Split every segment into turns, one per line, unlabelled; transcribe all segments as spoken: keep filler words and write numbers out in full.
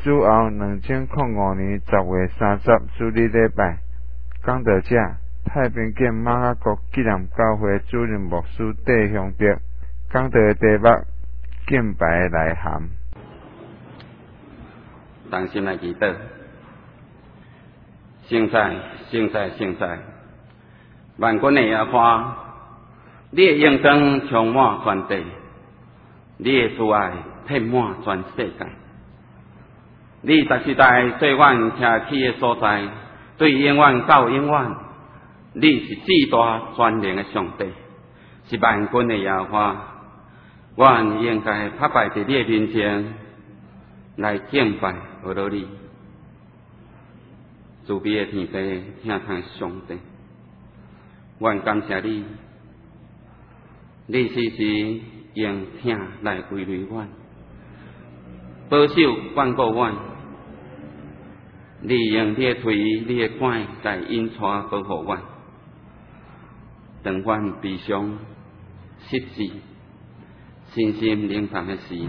主后两千零五年十月三十主日礼拜，讲道者太平县马雅国纪念教会主任牧师戴向德，讲道的题目敬拜的内涵。
同心来祈祷，圣哉，圣哉，圣哉！万军的耶和华，你的荣光充满全地，你的慈爱遍满全世界。你逐时代做阮徛起的所在，对永远到永远。你是至大全能的上帝，是万军的耶和华。阮应该拍摆伫你的面前来敬拜阿罗你。慈悲的天父，听听上帝，阮感谢你，你时时用听来慰慰阮，保守眷顾阮。你用你的腿、你的拐来引带保护阮，当阮悲伤、失志、身心冷淡的时，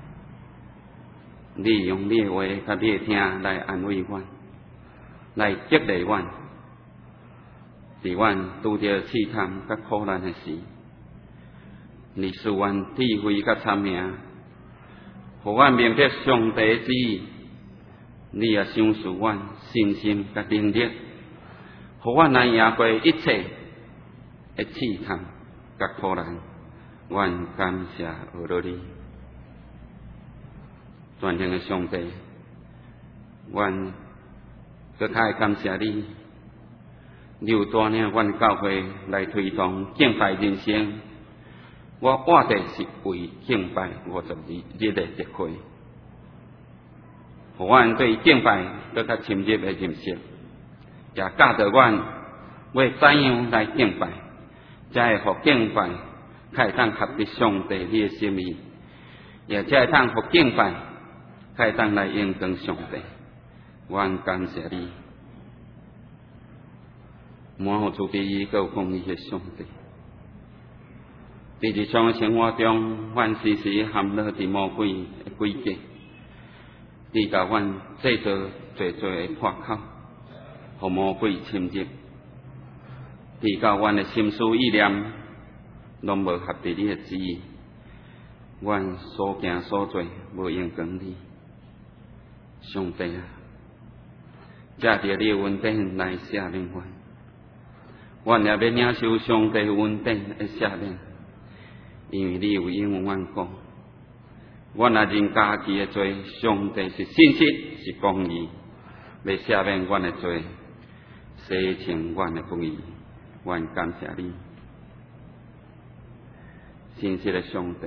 你用你的话甲你的听来安慰阮，来激励阮，伫阮拄着试探甲苦难的时，你赐阮智慧甲聪明，互阮明白上帝的旨意。你也赏赐阮信心甲能力，互阮来赢过一切的试探甲苦难。阮感谢阿罗你，全能的上帝，阮搁较会感谢你，你有带领阮教会来推动敬拜人生。我活的是为敬拜五十二日的节会。互阮对敬拜搁较深入的认识，也教导阮要怎样来敬拜，才会互敬拜较会当合得上帝你的心意，也才会当互敬拜较会当来荣光上帝。阮感谢你，满有慈悲搁有公义的上帝。伫日常的生活中，阮时时陷落伫魔鬼的诡计。你甲阮制造最多的破口，互魔鬼侵入。你甲阮的心思意念，拢无合伫你的旨意。阮所行所做，无荣光你。上帝啊，借着你的恩典来赦免阮。阮也要领受上帝恩典的赦免，因为你有应允阮讲。阮若认家己的罪，上帝是信实，是公义，要赦免阮的罪，洗清阮的不义。阮感谢你，信实的上帝。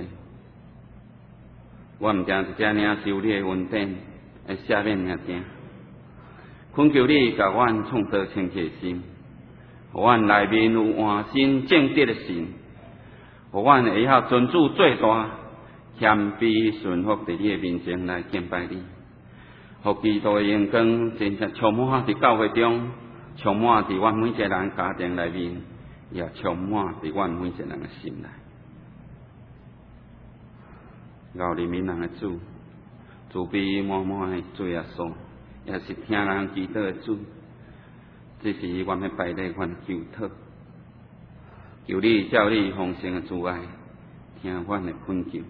阮毋定是只领受你的恩典的赦免尔定，恳求你甲阮创造清洁心，互阮内面有换心正直的心，互阮会晓尊主做大。谦卑顺服伫你的面前来敬拜你，互基督的荣光真正充满伫教会中，充满伫阮每一个人家庭内面，也充满伫阮每一个人的心内。饶人民人的主，慈悲满满的主耶稣，也是听人祈祷的主。这是阮要拜礼阮求讨，求你照你丰盛的慈爱，听阮的恳求。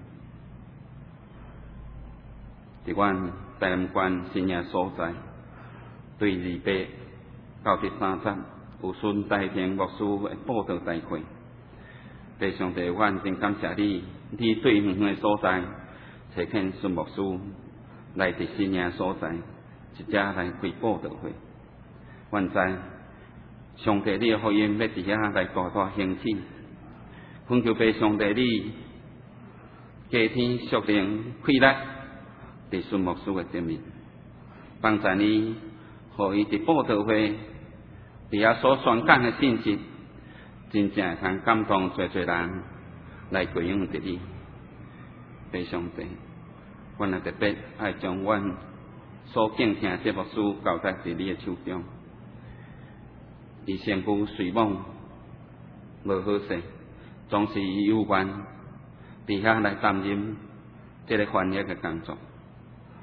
伫阮台南县新营所在，对二八到第三十有孙大田牧师的布道大会。地上帝，阮真感谢你，你对远远的所在找见孙牧师来伫新营所在，一只来开布道会。阮知上帝你的福音要伫遐来大大兴起，恳求被上帝你加天属灵开力。伫孙牧师的前面，帮助你，互伊伫布道会伫遐所宣讲的信息，真正会通感动侪侪人来归向伫你。弟上帝，阮也特别爱将阮所敬听这牧师交代伫你的手中。伊身躯随往无好势，总是伊有愿伫遐来担任这个翻译的工作。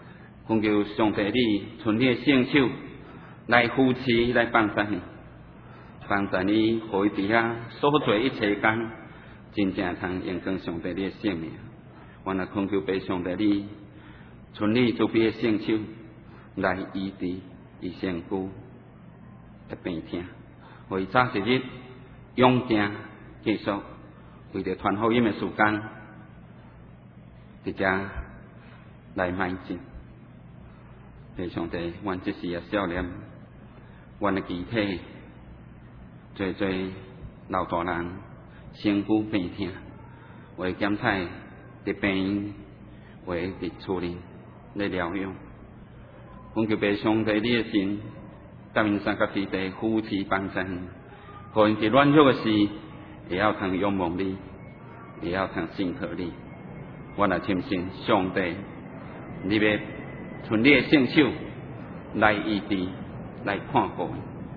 恳求上帝你存你的圣手来扶持来帮助你，帮助你，互伊伫遐所做一切工，真正通荣光上帝你的圣名。我也恳求被上帝你存你慈悲的圣手来医治伊身躯的病痛，互伊早一日勇行继续为着传福音的事工，直接来迈进。被上帝，阮即时也少年，阮的肢体做做老大人，身躯病痛，为检查伫病院，为伫厝里来疗养。阮求被上帝你的神，甲因三甲天地扶持帮助，互因伫软弱的时，会晓通仰望你，会晓通信靠你。我也深信上帝，你要存你的圣手来医治，来看顾。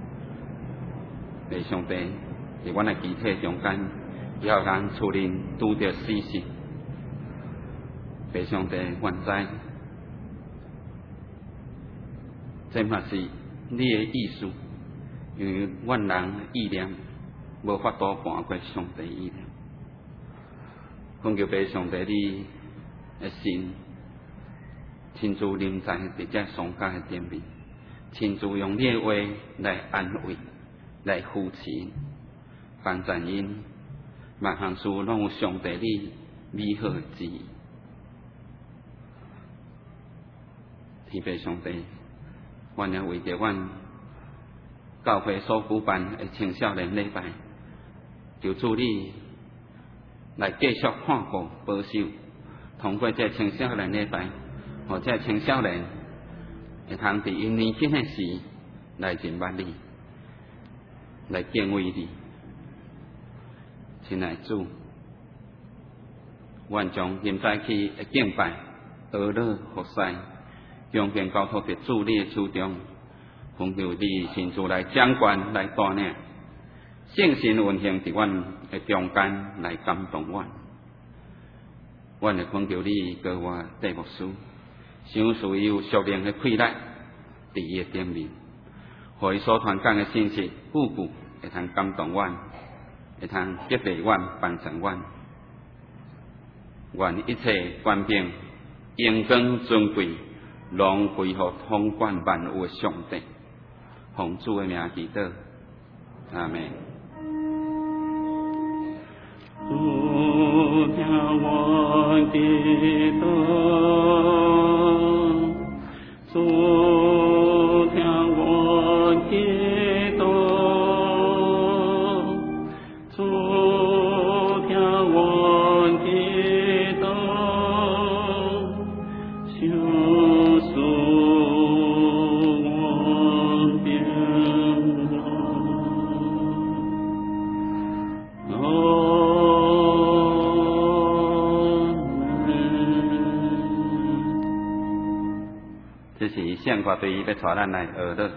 被上帝伫阮的肢体中间，要让厝里拄着死死。被上帝愿知，这嘛是你的意思，因为阮人意念无法度半过上帝意念。恳求被上帝你的心亲自临在伫这丧家的顶面，亲自用你的话来安慰、来扶持、帮助因，万项事拢有上帝你美好的旨意。天父上帝，阮也为着阮教会所举办的青少年礼拜，求主你来继续看顾保守，通过这青少年礼拜，或者青少年会通伫因年轻的时来认捌你，来敬畏你。亲爱的主，愿将今早起的敬拜、祷告、服侍，强健交托伫主你的手中，恳求你亲自来掌管、来带领，圣神运行伫阮的中间来感动阮。阮会恳求你教我戴牧师，想属伊有属灵的气力伫伊的顶面，互伊所传讲的信息，句句会通感动阮，会通激励阮、帮助阮。愿一切官兵、荣光、尊贵，拢归乎统管万有的上帝。奉主的名祈祷，阿门。
主听我的祷，主听我的祷，主听我的祷，救赎我的
这是圣歌队要带咱来学的。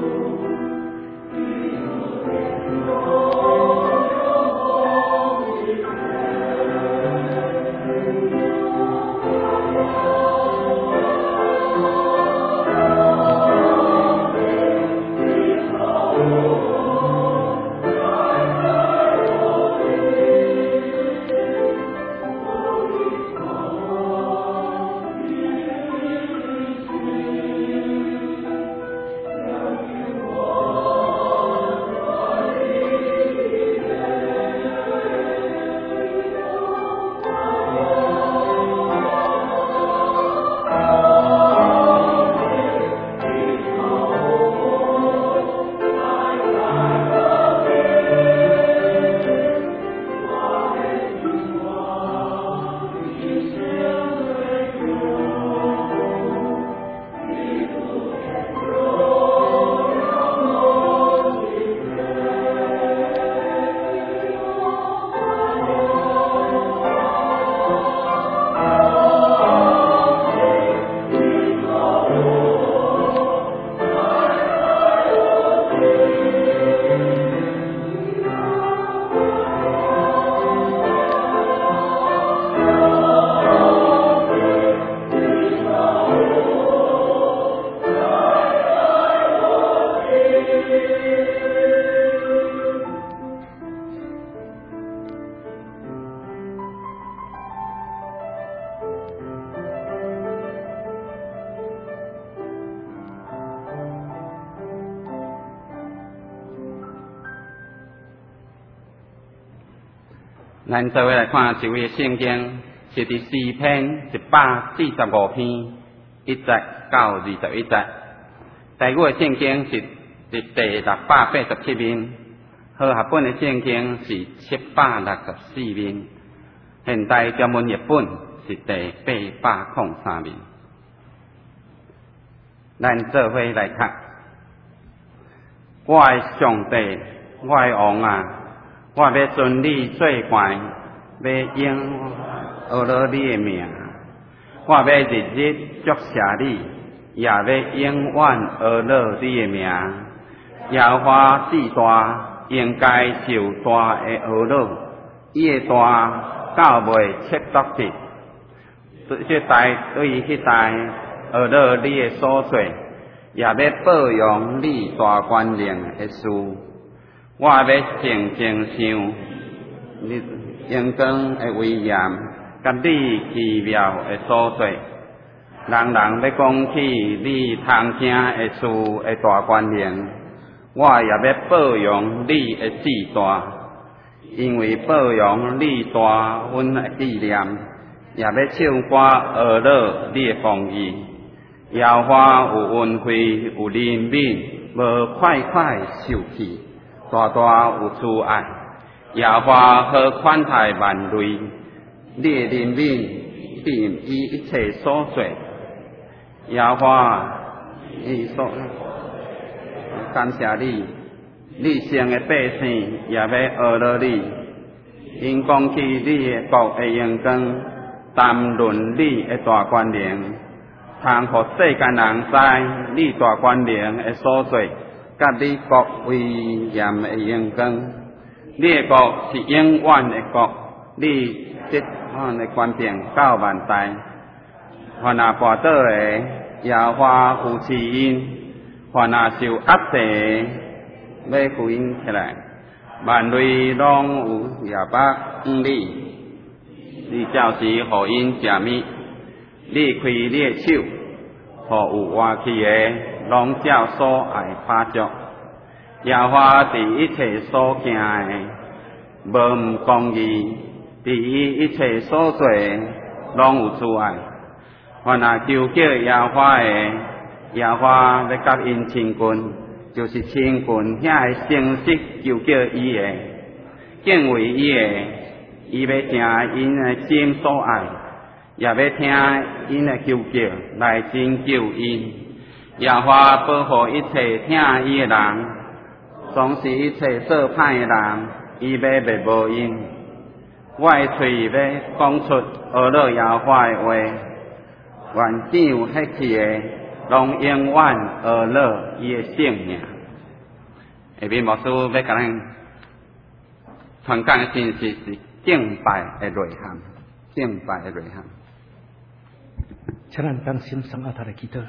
咱做伙来看一位圣经，是伫诗篇一百四十五篇一节到二十一节。第五个圣经是伫第六百八十七面，和合本的圣经是七百六十四面，现代中文译本是第八百零三面。咱做伙来读：我的上帝，我的王啊！我要尊你做冠，要应学了你的名。我要日日祝谢你，也要永远学了你的名。耶和华至大，应该受大的学了，伊的大到未测度的。这代对迄代学了你的所做，也要保养你大官令的事。我要静静想，你阳光的威严，甲你奇妙的所在，人人要讲起你通听的事的大官令，我也要保养你的志大，因为保养你大恩的纪念，也要唱歌学了你的公义。耶和华有恩惠，有怜悯，无快快受气。大大有慈爱，耶和华好款待万类，你的怜悯必以一切所做。耶和华，你所感谢你，你圣的百姓也要学了你，因讲起你的国的荣光，谈论你的大官令，通互世间人知你大官令的所做。甲你国威严的荣光，你的国是永远的国，你这款的权柄到万代。凡那跋倒的，耶和华扶持因；凡那受压制的，要扶因起来。万类拢有耶巴恩你，你照时互因食物，你开你的手，互有活气的。拢照所爱拍足，耶和华伫一切所行的，无毋公义；伫伊一切所做，拢有慈爱。凡那求叫耶和华的，耶和华要甲因亲近，就是亲近遐的诚实求叫伊的，敬畏伊的，伊要听因的心所爱，也要听因的求叫来拯救因。耶和华保护一切听伊的人，总是一切做歹的人，伊要灭无因。我的嘴要讲出学了耶和华的话，原长迄气的，拢永远学了伊的圣名。 下面牧师要甲咱传讲的信息是敬拜的内涵，敬拜的内涵。
请咱当心上阿他的祈祷，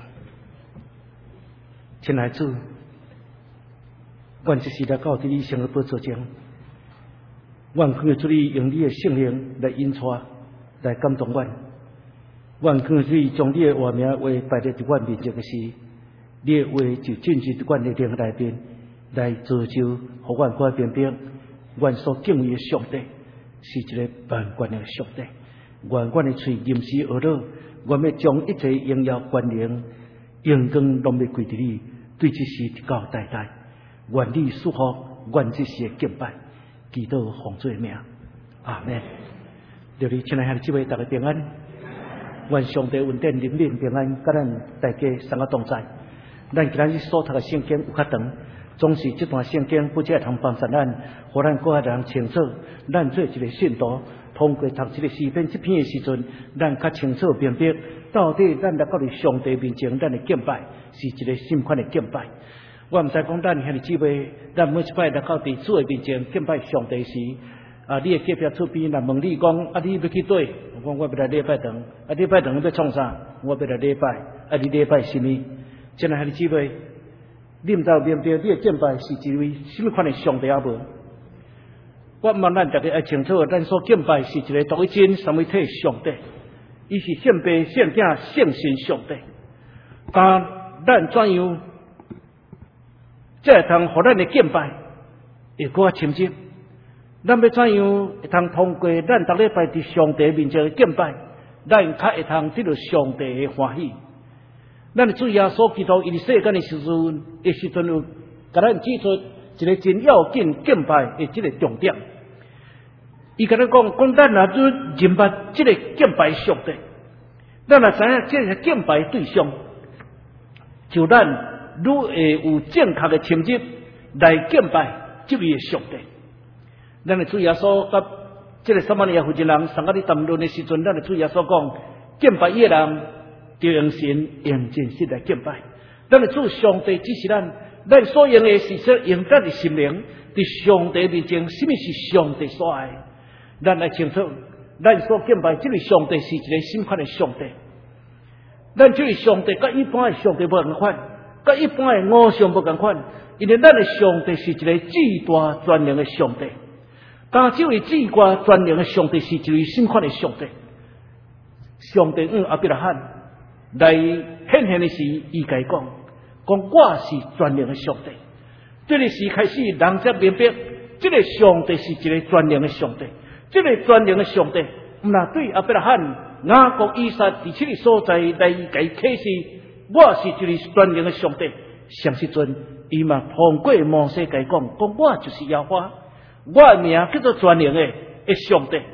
亲爱的主，阮这时来到伫你圣的宝座前，阮恳求你用你的圣灵来引带，来感动阮。阮恳求你将你的话名话摆在伫阮面前的时，你的话就进入阮的灵内面，来造就，互阮改变变。阮所敬畏的上帝是一个万权的上帝，愿阮的嘴吟诗而乐，阮要将一切荣耀权能、荣光拢要归伫你，对这事直到代代。愿你祝福阮这时的敬拜，祈祷奉主的名，阿门。求你亲爱兄弟姊妹，大家平安。愿上帝恩典、怜悯、平安，甲咱大家三个同在。咱今日所读的圣经有较长。总是这段圣经不只通帮助咱，互咱个人清楚，咱做一个信徒，通过读这个诗篇这篇的时阵，咱较清楚明白，到底咱来到伫上帝面前，咱的敬拜是一个什么款的敬拜。我毋知讲咱兄弟姊妹，咱每一摆来到伫主的面前敬拜上帝时，啊，你的隔壁厝边来问你讲，啊，你要去倒？我讲我要来礼拜堂，啊，礼拜堂要创啥？我要来礼拜，啊，你礼拜什么？亲爱兄弟姊妹。你毋知明白你的敬拜是一位什么款的上帝啊无？我望咱大家要清楚，咱所敬拜是一个独一真三位体上帝，伊是圣父、圣子、圣神上帝。但咱怎样才会通互咱的敬拜会搁较深入？咱要怎样会通通过咱逐礼拜伫上帝面前的敬拜，咱较会通得到上帝的欢喜？咱的主耶稣基督，伊伫世间的时阵，的时阵有甲咱指出一个真要紧敬拜的这个重点。伊甲咱讲，讲咱若要认捌这个敬拜上帝，咱若知影这个敬拜对象，就咱愈会有正确的深入来敬拜这位上帝。咱的主耶稣甲这个撒玛利亚妇人上甲伫谈论的时阵，咱的主耶稣讲，敬拜伊的人。就用神用真实来敬拜，咱的主上帝只是咱，咱所用的是说用咱的心灵，伫上帝面前，什么是上帝所爱？咱来清楚，咱所敬拜这位上帝是一个什么款的上帝？咱这位上帝跟一般的上帝不同款，跟一般的偶像不同款，因为咱的上帝是一个至大全能的上帝。但这位至大全能的上帝是一位什么款的上帝？上帝嗯阿伯拉罕。来显现的时，伊甲伊讲，讲我是全能的上帝。这个时开始，人才明白，这个上帝是一个全能的上帝。这个全能的上帝，毋那对亚伯拉罕、雅各、以撒伫这个所在来甲伊启示，我是一个全能的上帝。上时阵，伊嘛通过摩西甲伊讲，讲我就是耶和华，我的名叫做全能的的上帝，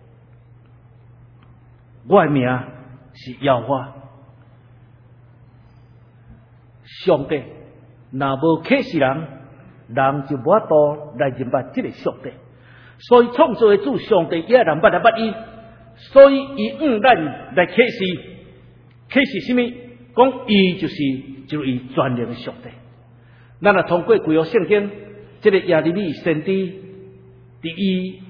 我的名是耶和华。上帝若无启示人，人就无法度来认捌这个上帝。所以创造的主上帝也人捌来捌伊，所以伊用咱来启示，启示什么？讲伊就是一位全能的上帝。咱若通过旧约圣经，这个耶利米先知伫伊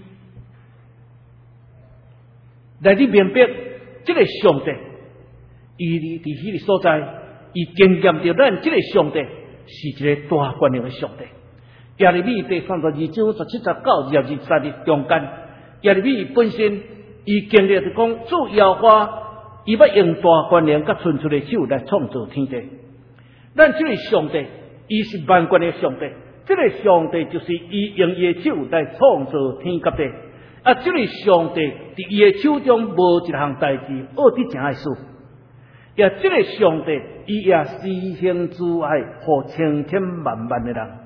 来你明白这个上帝，伊伫迄个所在。伊经验到咱这个上帝是一个大权能的上帝。耶利米第三十二章十七、十九、二十二三日中间，耶利米本身伊经历着讲主耶和华，伊要用大权能甲伸出的手来创造天地。咱这个上帝，伊是万权的上帝，这个上帝就是伊用伊的手来创造天甲地。啊，这个上帝伫伊的手中无一项代志恶得诚爱事。也这个上帝，伊也施行慈爱，互千千万万的人。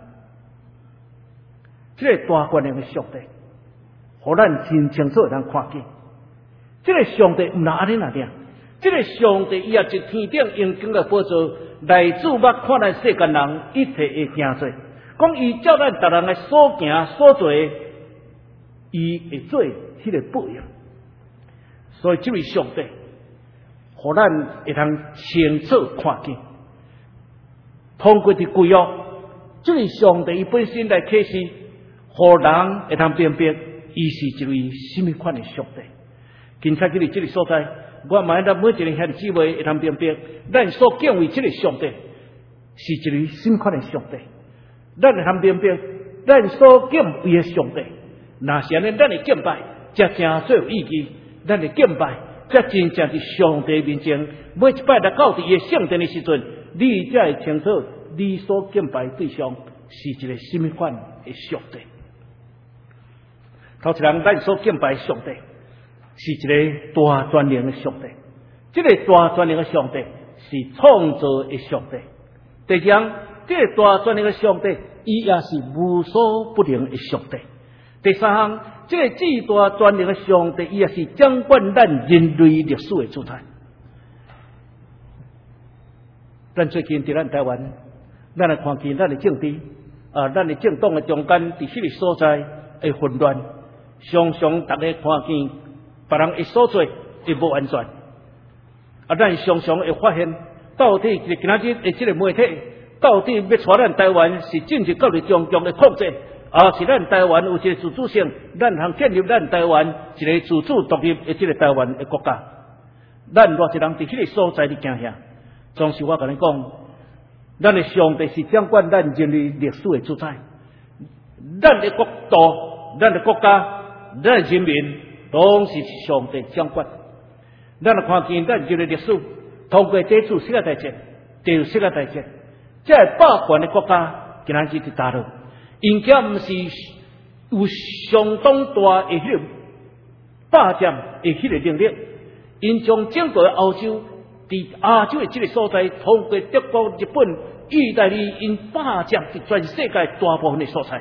这个大权能的上帝，互咱真清楚能看见。这个上帝毋那安尼那样，这个上帝伊也是天顶用光的宝座来注目看咱世间人一切的行做，讲伊照咱逐人的所行所做，伊会做迄个报应。所以这位上帝。互咱会通清楚看见，通过伫规约， 这个上帝伊本身来启示，互人会通辨别，伊是一位什么款的上帝。今仔日这个所在，我嘛咱每一个兄弟姊妹会通辨别，咱所敬畏这个上帝是一位什么款的上帝。咱会通辨别，咱所敬畏的上帝，那是安尼，咱的敬拜才真最有意义。咱的敬拜才真正是上帝面前，每一摆来到伫伊的圣殿的时阵，你才会清楚你所敬拜对象是一个什么款的上帝。头一人，咱所敬拜的上帝是一个大全能的上帝，这个大全能的上帝是创造的上帝。第二，这个大全能的上帝，伊也是无所不能的上帝。第三项，这个至大全能的上帝，伊也是掌管咱人类历史的主宰。咱最近伫咱台湾，咱来看见咱的政治啊，咱的政党的中间，伫迄个所在的混乱，常常大家看见别人会所做会无安全，啊，咱常常会发现，到底今仔日的这个媒体，到底要带咱台湾是政治角力中共的控制，啊，是咱台湾有一个自主性，咱通建立咱台湾一个自主独立的这个台湾的国家。咱偌一人伫迄个所在伫行遐，总是我甲你讲，咱的上帝是掌管咱人类历史的主宰，咱的国度、咱的国家、咱的人民，拢是上帝掌管。咱看见咱人类历史，通过这次世界大战、第二次世界大战，这霸权的国家今仔日伫大陆，因家毋是有相当大的迄个霸占的迄个能力，因将整个欧洲伫亚洲的这个所在，通过德国、日本、意大利，因霸占伫全世界大部分的所在。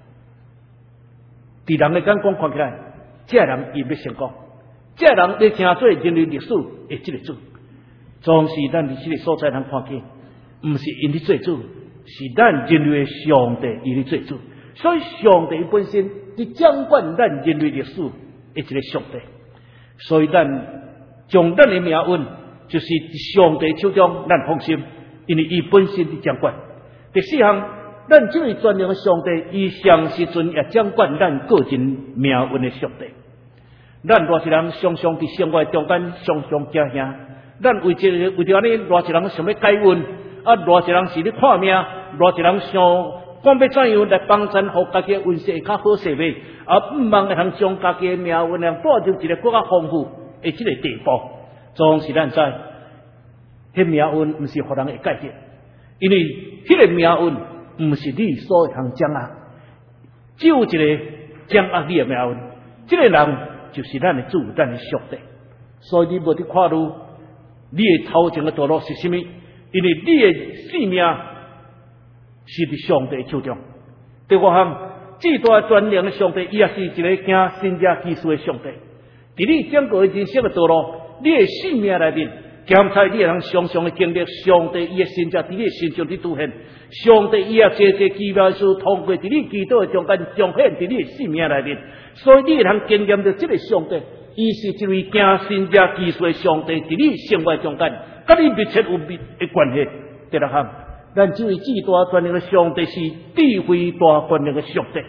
伫人的眼光看起来，这人伊要成功，这人要成做人类历史的这个主，总是咱伫这个所在人看见，毋是因伫做主，是咱人类的上帝伊伫做主。所以上帝本身伫掌管咱人类历史的一个上帝，所以咱将咱的命运就是伫上帝手中，咱放心，因为伊本身伫掌管。第四项，咱这位全能的上帝，伊上时阵也掌管咱个人命运的上帝。咱偌一人常常伫生活中间常常惊吓，咱为这个为着安尼，偌一人想要改运，啊，偌一人是咧看命，偌一人想讲要怎样来帮衬，互家己的运势会较好势未，啊，毋茫会通将家己的命运量带入一个更加丰富的这个地步。总是咱知，迄命运毋是互人会改变，因为迄个命运毋是你所会通掌握，只有一个掌握你的命运，这个人就是咱的主，咱的上帝。所以你无伫看路，你的头前的道路是什么？因为你的性命是伫上帝手中。第五项，至大全能的上帝，伊也是一个行神迹奇事的上帝。伫你整个人生的道路，你的性命内面，检查你会通常常的经历上帝伊的神迹伫你的身上伫凸显。上帝伊也这这奇妙事，通过伫你祈祷的中间彰显伫你的性命内面。所以你会通经验到这个上帝，伊是一位行神迹奇事的上帝，伫你生活中间，甲你密切有密的关系。第六项，咱这位至大全能的上帝是智慧大全能的上帝。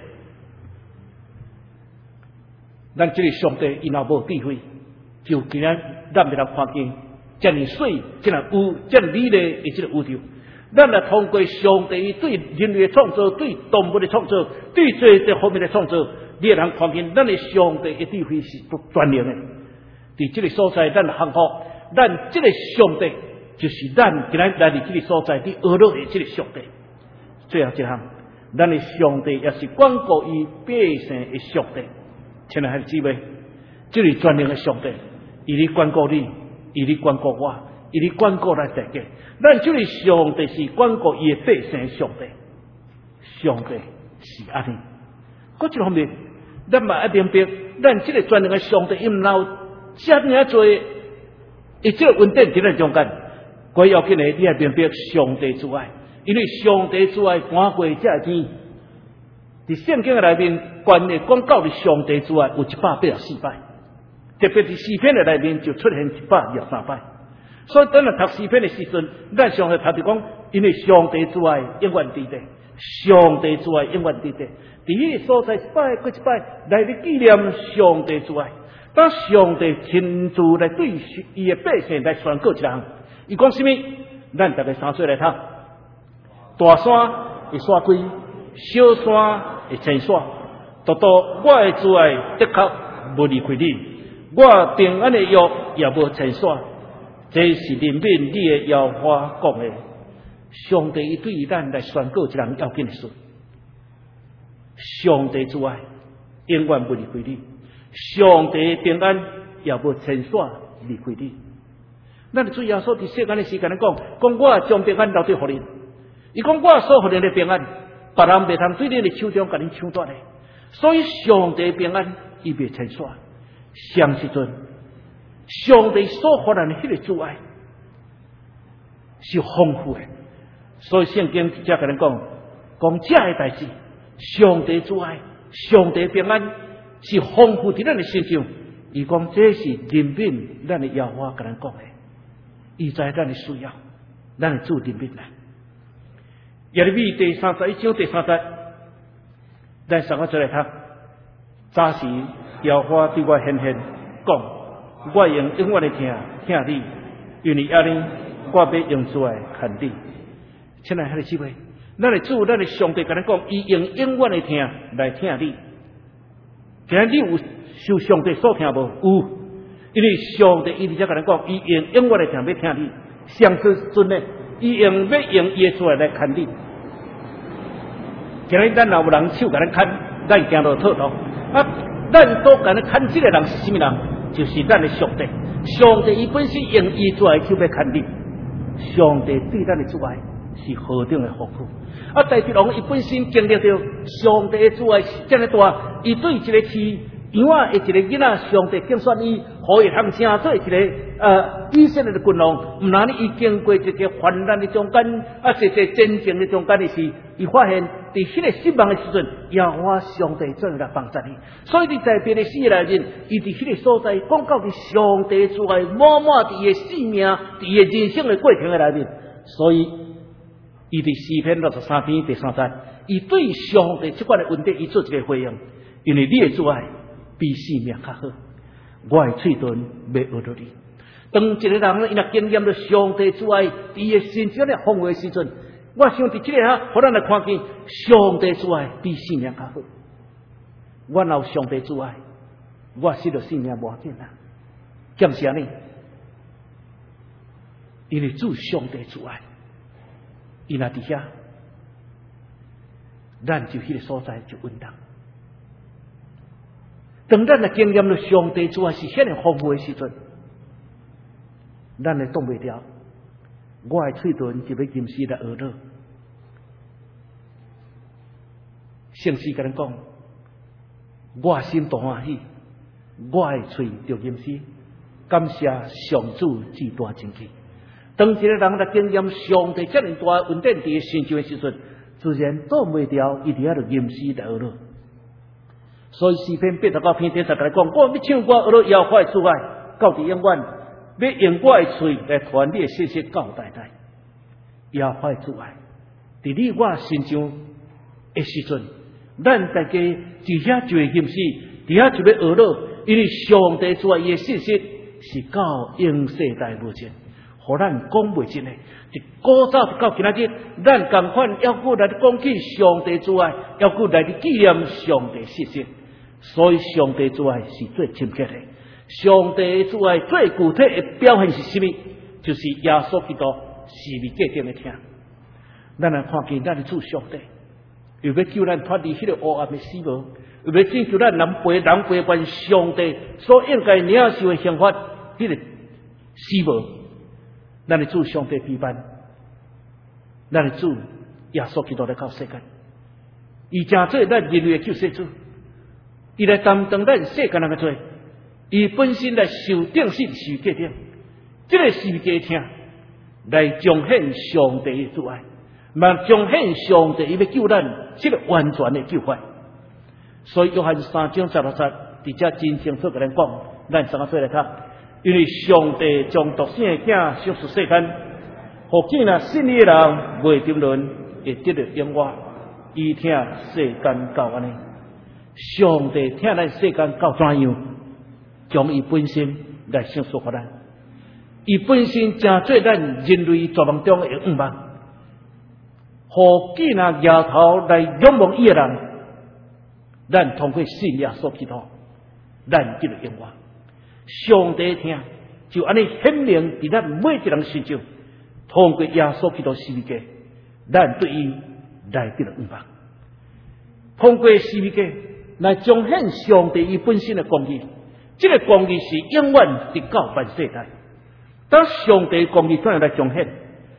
咱这个上帝伊若无智慧，就竟然咱袂通看见遮尔水、遮尔有、遮尔美丽的这个宇宙。咱来通过上帝对人类的创造、对动物的创造、对这这方面的创造，你会通看见咱的上帝的智慧是全能的。伫这个所在，咱幸福，咱这个上帝就是咱今日来伫这个所在伫学乐的这个上帝。最后一项，咱的上帝也是管顾于百姓的上帝。亲爱的姊妹，这个全能的上帝，伊咧管顾你，伊咧管顾我，伊咧管顾咱大家。咱这个上帝是管顾伊的百姓的上帝，上帝是安尼。搁一方面，咱嘛要明白，咱这个全能的上帝，伊毋有遮尔多，伊这个稳定伫咱中间。关要紧的，你要明白上帝之爱，因为上帝之爱赶过这天。伫圣经的内面，关于讲到的上帝之爱有一百八十四摆，特别是诗篇的内面就出现一百二十三摆。所以当咱读诗篇的时阵，咱上帝读就讲，因为上帝之爱永远伫地， 上帝之爱永远伫在，伫迄个所在一摆过一摆来伫纪念上帝之爱。当上帝亲自来对伊的百姓来宣告一项，伊讲什么？咱大家三岁来读，大山会刷开，小山会清煞。独独我的之爱的确无离开你，我平安的约也无清煞。这是人民你的耶和华讲的。上帝伊对咱来宣告一项要紧的事：上帝之爱永远不离开你。上帝平安也无清煞离开你。咱主耶稣伫世间的时间讲，讲我将平安留伫互恁。伊讲我所互恁的平安，别人袂通对恁的手中甲恁抢夺的。所以上帝平安伊袂清煞。上时阵，上帝所发咱的迄个主爱是丰富的。所以圣经直接甲咱讲，讲这个代志，上帝主爱，上帝平安。是丰富伫咱的身上，伊讲这是人民咱的耶和华甲咱讲的，伊知咱的需要，咱的主人民来。耶利米第三十一章第三节，咱上个再来读。早时耶和华对我显现，讲我用永远的听听你，因为阿哩我要用出来看你。亲爱的姊妹，咱的主，咱的上帝甲咱讲，伊用永远的听来听你。今日你有受上帝所听无？有，因为上帝伊直接甲咱讲，伊用永远的听要听你，上时阵呢，伊用要用伊的出来来看你。今日咱若有人手甲咱看，咱行路套路啊，咱所甲咱看这个人是什么人？就是咱的上帝。上帝伊本身用伊出来手要看你，上帝对咱的主爱是何等的丰富。啊，大地龙伊本身经历到上帝的主爱是这么大，伊对一个市养啊的一个囡仔，上帝竞选伊，可以通成做一个呃以色列的君王。毋然伊经过一个患难的中间，啊，一个真正的中间的时，伊发现伫迄个失望的时阵，耶和华上帝怎样来帮助你？所以你在别的世界内面，伊伫迄个所在讲到伫上帝主爱满满伫伊的生命，伫伊的人生的过程的内面，所以。伊伫诗篇六十三篇第三节，伊对上帝即款的问题，伊做一个回应。因为你的主爱比性命较好，我的嘴唇要学到你。当一个人伊若经验到上帝主爱，伊的心中的丰富的时阵，我想伫即个哈，互咱来看见上帝主爱比性命较好。我若有上帝主爱，我失了性命无要紧啦。兼是安尼，因为主上帝主爱。伊若伫遐，咱就迄个所在就稳当。当咱来经验了上帝主爱是遐尼丰富的时阵，咱来挡袂牢，我的嘴唇就要吟诗来学了。圣诗甲咱讲，我心大欢喜，我的嘴就吟诗，感谢上主至大真奇。当一个人来经验上帝这么大稳定伫个身上的时阵，自然挡袂牢，伊伫遐就吟诗来学了。所以诗篇八十九篇第十来讲，我要唱歌学了耶和华的主爱，到底永远要用我的嘴来传你的信息到代代。耶和华的主爱，伫你我身上的时阵，咱大家伫遐就会吟诗，伫遐就要学了，因为上帝主爱伊的信息是到永世代无尽。互咱讲袂尽诶，一古早到今仔日，咱共款要搁来讲起上帝之爱，要搁来纪念上帝信息。所以上帝之爱是最深刻诶，上帝之爱最具体诶表现是什么？就是耶稣基督是未决定诶听。咱来看见咱诶主上帝，又要救咱脱离迄个黑暗诶死亡，又要拯救咱人陪人陪伴上帝所应该领受诶刑罚，迄个死亡。咱的主上帝陪伴，咱的主耶稣基督来到世间，伊正做咱人类的救世主，伊来担当咱世间人的罪，伊本身来受定性受决定，这个是给听，来彰显上帝的主爱，嘛彰显上帝伊要救咱这个完全的救法。所以约翰三章十六节，伫遮真清楚甲咱讲，咱三个做来看。因为上帝将独生的囝送出世间，互囝啊信伊的人袂沉沦，会得到永活。 伊听世间到安尼，上帝听咱世间到怎样，将伊本身来享受给咱。伊本身正做咱人类绝望中的愿望，互既那摇头来仰望伊的人，咱通过信耶稣基督，咱即个愿望，上帝听就安尼显明伫咱每一个人身上，通过耶稣基督十字架，咱对伊来即个愿望，通过十字架来彰显上帝伊本身的公义，这个公义是永远直到万世代。当上帝公义怎样来彰显？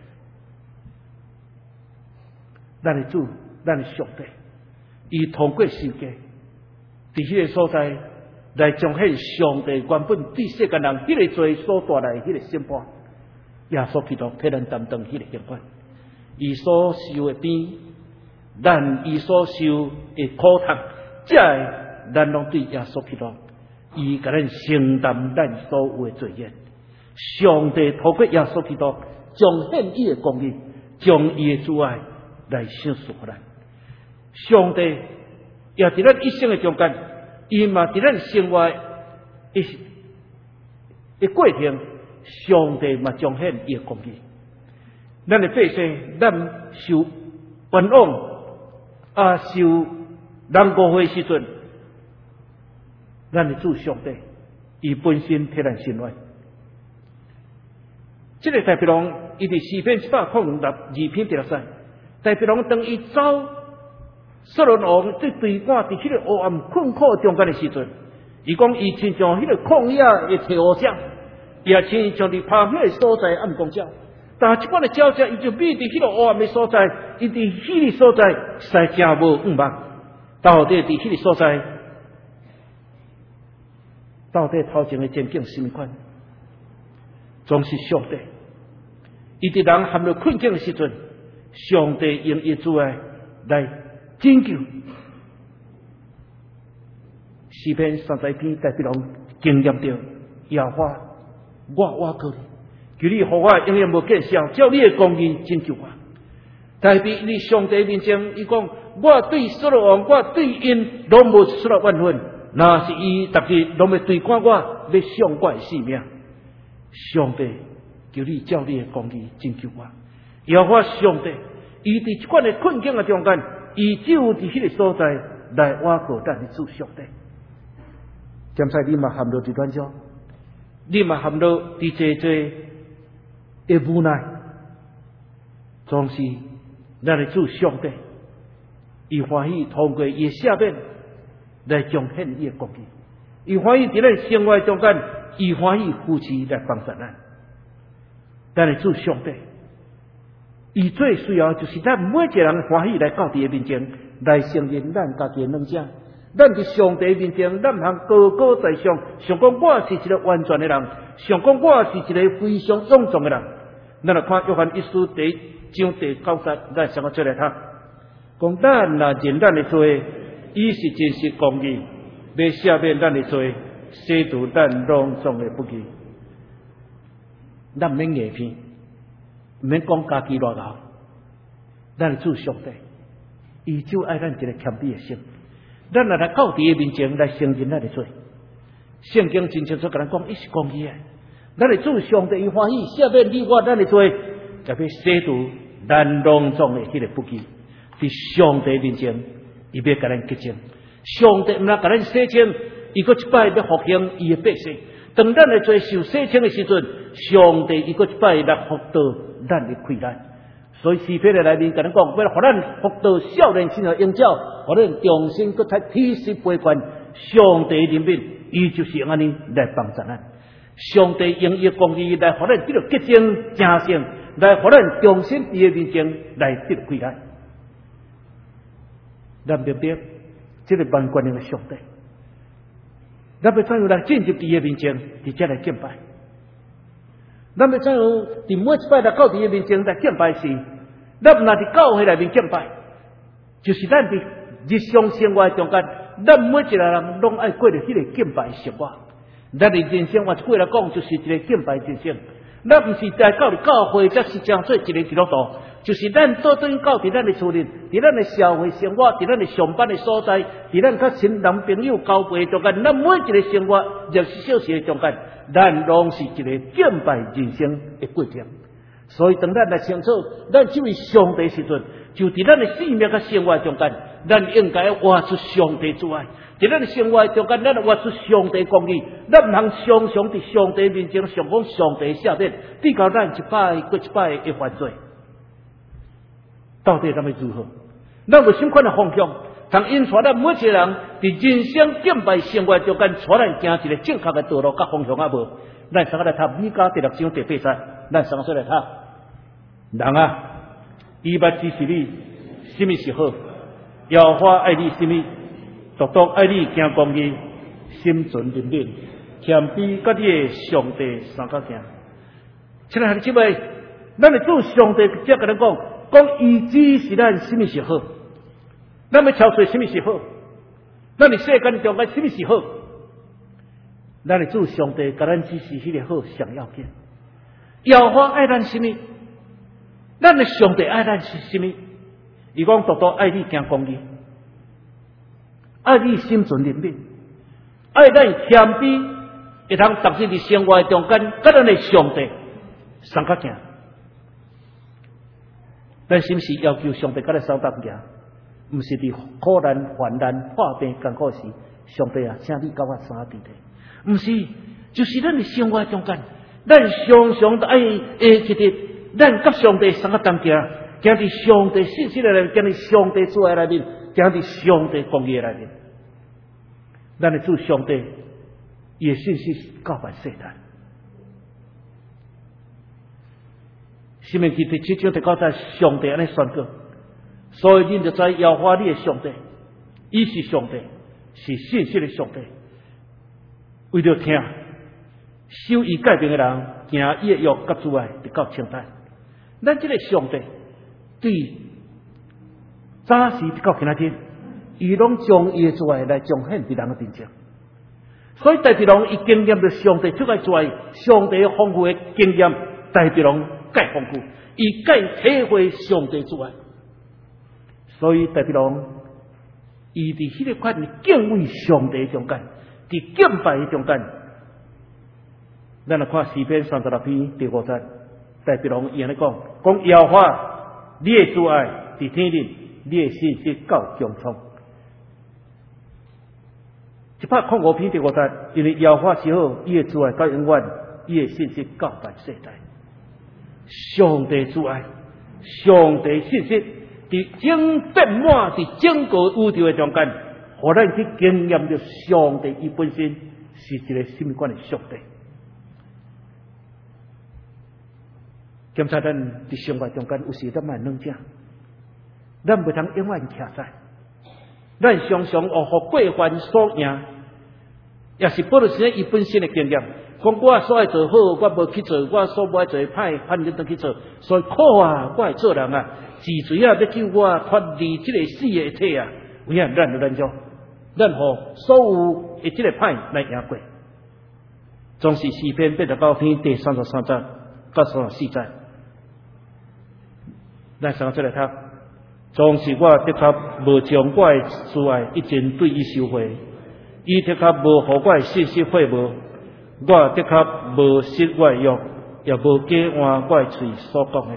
咱的主，咱的上帝，伊通过十字架，伫迄个所在来彰显上帝原本对世间人迄个罪所带来迄个审判。耶稣基督替咱担当迄个刑罚，伊所受的鞭，咱伊所受的苦痛，这咱拢对耶稣基督，伊甲咱承担咱所有的罪孽。上帝透过耶稣基督彰显伊的公义，将伊的主爱来享受给咱。上帝也伫咱一生的中间，伊嘛伫咱生活的的过程，上帝嘛彰显伊的公义。咱的百姓，咱受冤枉啊，受人误会时阵，咱的主上帝，伊本身替咱伸冤。这个大鼻龙，伊伫四篇一百零六二篇第六节，大鼻龙当伊走索伦王对对岸伫迄个黑暗困苦中间的时阵，伊讲伊亲像迄个旷野的铁鹅像，也亲像伫旁迄个所在暗光照。但即款的照射，伊就比伫迄个黑暗的所在，伊伫迄个所在实真无五望。到底伫迄个所在，到底头前的前景是物款？总是上帝，伊伫人陷入困境的时阵，上帝用伊主爱来拯救。诗篇三十一篇大鼻龙经验到耶和华，我我告你，求你互我永远无见效，照你的公义拯救我。但是伫上帝面前，伊讲我对所罗王，我对因拢无出了怨恨，那是伊逐日拢要对赶我，要伤我的性命。上帝，求你照你的公义拯救我。耶和华上帝，伊伫即款的困境的中间，伊只有伫迄个所在来挽救咱的主上帝。检查你嘛陷入伫软弱，你嘛陷入伫济济的无奈，总是咱的主上帝，伊欢喜通过伊的赦免来彰显伊的公义，伊欢喜伫咱生活中间。伊欢喜扶持来帮助咱，但是主上帝，伊最需要就是咱每一个人欢喜来到伊的面前，来承认咱家己的软弱。咱伫上帝面前，咱毋通高高在上，想讲我是一个完全的人，想讲我是一个非常勇壮的人。咱来看约翰一书第一章第九节，咱上个做来读，讲咱若认咱的罪，伊是真实公义，要赦免咱的罪。洗除咱拢总的不义，咱免硬片，免讲家己偌老，咱主上帝，伊就爱咱一个谦卑的心，咱来来到伊的面前来承认咱的罪。圣经真清楚甲咱讲，伊是公义的，咱的主上帝伊欢喜赦免你我咱的罪，就要洗除咱拢总的迄个不义。伫上帝面前，伊要甲咱洁净，上帝毋通甲咱洗清。伊搁一摆要复兴伊的百姓，当咱来做受洗清的时阵，上帝伊搁一摆来复倒咱的困难。所以诗篇的内面甲咱讲，为了互咱复倒少年时的应照，互咱重新搁睇体识培训，上帝人民伊就是安尼来帮助咱。上帝用伊的公义来互咱得到洁净正性，来互咱重新伫伊面前来得到归来。咱明白这个万权的上帝。咱要怎样来进入伫伊面前，伫遮来敬拜？咱要怎样伫每一摆来到伫伊面前来敬拜时，咱若伫教会内面敬拜，就是咱伫日常生活中间，咱每一个人拢爱过着迄个敬拜生活。咱的人生活一句来讲，就是一个敬拜人生。咱毋是在到伫教会才是正做一个基督徒， 就是咱倒转到伫咱的厝里，伫咱的社会生活，伫咱的上班的所在，伫咱甲亲男朋友交陪中间，咱每一个生活廿四小时的中间，咱拢是一个敬拜人生的过程。所以当咱来清楚，咱这位上帝时阵，就伫咱的生命甲生活中间，咱应该活出上帝之爱。伫咱的生活中间，咱活出上帝公义，咱唔通常常伫上帝面前上讲上帝赦免，比较咱一摆过一摆的犯罪。到底咱要如何？咱有什款的方向，通引带咱每一个人伫人生敬拜生活中间，带咱行一个正确的道路甲方向啊？无，咱先来读米迦第六章第八节，咱先说来读。人啊，伊捌指示你，什么是好？耶和华爱你什么？独独爱你行公义，心存怜悯，谦卑，甲你的上帝相较行。亲爱的姊妹，咱的主上帝只甲咱讲，讲伊指示咱什么是好，咱要挑选什么是好，咱的世间中间什么是好，咱的主上帝甲咱指示迄个好上要紧。耶和华爱咱什么？咱的上帝爱咱是什么？伊讲独独爱你行公义，爱你心存怜悯，爱咱谦卑，会通逐日伫生活中间，甲咱的上帝相较行。咱是毋是要求上帝甲咱相搭行？毋是伫苦难、患难、破病、艰苦时，上帝啊，请你甲我相伫咧。毋是，就是咱的生活中间，咱常常都爱会记得。咱甲上帝相合同行，行伫上帝信息内面，行伫上帝主爱内面，行伫上帝公义内面。咱的主上帝，伊的信息教办世代。申命记第七章第九节，上帝安尼宣告，所以恁就知耶和华你的上帝，伊是上帝，是信息的上帝。为了听，守伊诫命的人，行伊的约甲主爱，直到清代。咱这个上帝对早时到今仔日，伊拢将伊的主爱来彰显伫人的面前。所以代表人伊经验着上帝出来主爱，上帝丰富的经验，代表人介丰富，伊介体会上帝主爱。所以代表人伊伫迄个款敬畏上帝中间，伫敬拜中间，咱来看诗篇三十六篇第五节。代表人伊安尼讲，讲耶和华，你的主爱伫天顶，你的信息到穹苍。一百零五篇第五节，因为耶和华是好，伊的主爱到永远，伊的信息到万世代。上帝主爱，上帝信息，伫整遍满伫整个宇宙的中间，互咱去经验着上帝伊本身是一个什么款的上帝。检查咱伫生活中间，有时咱蛮冷静，咱袂通永远徛在，咱常常学互过犯所赢，也是保罗先生伊本身的经验。讲我所爱做好，我无去做；我所无爱做歹，反正都去做。所以苦啊，我会做人啊，自罪啊，要救我脱离这个死的一体啊。有影咱就咱就，咱互所有的这个歹来赢过。总是诗篇八十九篇第三十三节到三十四节。咱先出来读，总是我的确无将我的慈爱一直对伊收回，伊的确无互我的信息废无，我的确无失我的约，也无假换我的嘴所讲的。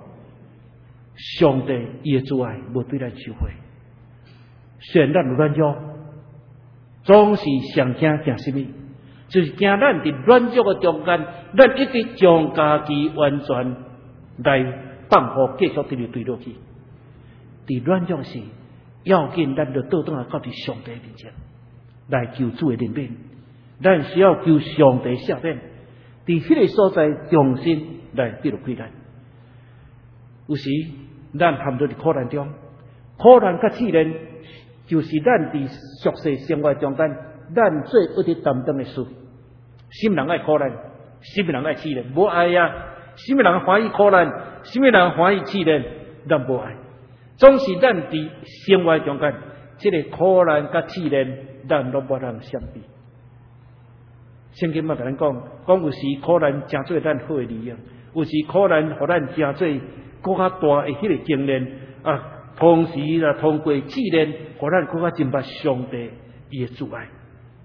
上帝伊的慈爱无对咱收回，虽然咱有软弱，总是上惊惊什么？就是惊咱伫软弱的中间，咱一直将家己完全来放互继续伫咧对落去。伫软弱时，要紧咱就倒转来到伫上帝面前来求主的怜悯，咱需要求上帝赦免，伫迄个所在重新来得到开咱。有时咱陷入伫苦难中，苦难甲试炼就是咱伫俗世生活中间，咱做一直担当的事。什么人爱苦难？什么人爱试炼？无爱呀！什么人欢喜苦难？什么人欢喜试炼？咱无爱。总是咱伫生活中间，这个苦难甲试炼，咱都无通相比。圣经嘛甲咱讲，讲有时苦难真做咱好的利用，有时苦难互咱真做更加大的迄个经验啊，同时啦通过试炼，互咱更加真捌上帝伊的阻碍。